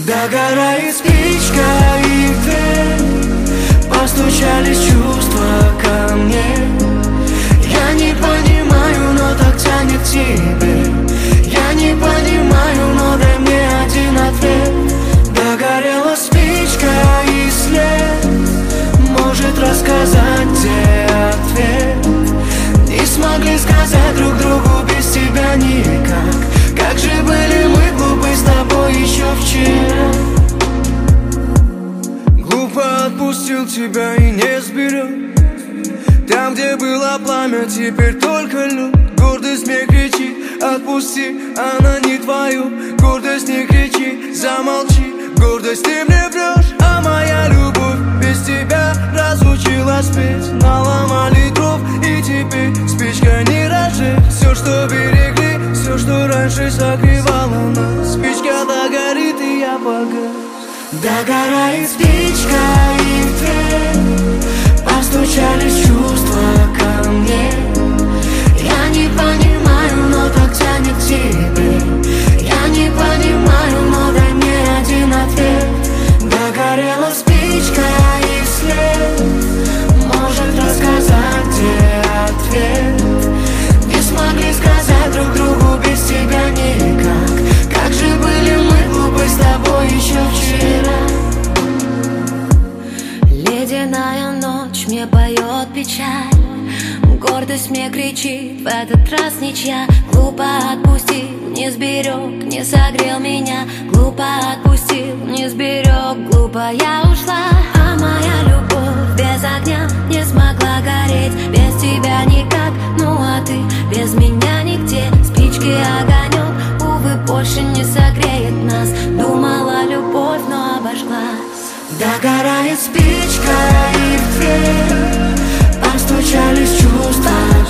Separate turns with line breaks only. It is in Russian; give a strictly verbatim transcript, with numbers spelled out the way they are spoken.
Догорает спичка и в дверь, постучались чувства ко мне. Я не понимаю, но так тянет к тебе. Я не понимаю, но дай мне один ответ. Догорела спичка и след может рассказать, где ответ. Не смогли сказать друг другу без тебя никак. Как же были мы глупы с тобой еще вчера. Глупо отпустил тебя и не сберег. Там, где было пламя, теперь только лед. Гордость мне кричит: отпусти, она не твою. Гордость не кричи, замолчи. Гордость, ты мне врешь, а моя любовь без тебя разучилась петь. Наломали дров, и теперь спичка не разжечь. Все, что берегли, все, что раньше согревало нас, спичка догорит, и я погас. Догорает спичка и в дверь, постучались чувства ко мне. Я не понимаю, но так тянет к тебе. Я не понимаю, но дай мне один ответ. Догорела спичка и след может рассказать, где ответ. Не смогли сказать друг другу без тебя никак. Как же были мы глупы с тобой еще вчера. Ледяная ночь мне поет печаль. Гордость мне кричит: в этот раз ничья. Глупо отпустил, не сберег, не согрел меня. Глупо отпустил, не сберег. Глупо я ушла, а моя любовь без огня не смогла гореть. Без тебя никак, ну а ты без меня нигде. Спички огонек, увы, больше не согреет нас. Думала любовь, но обожглась. Догорает спичка и в дверь, постучались чувства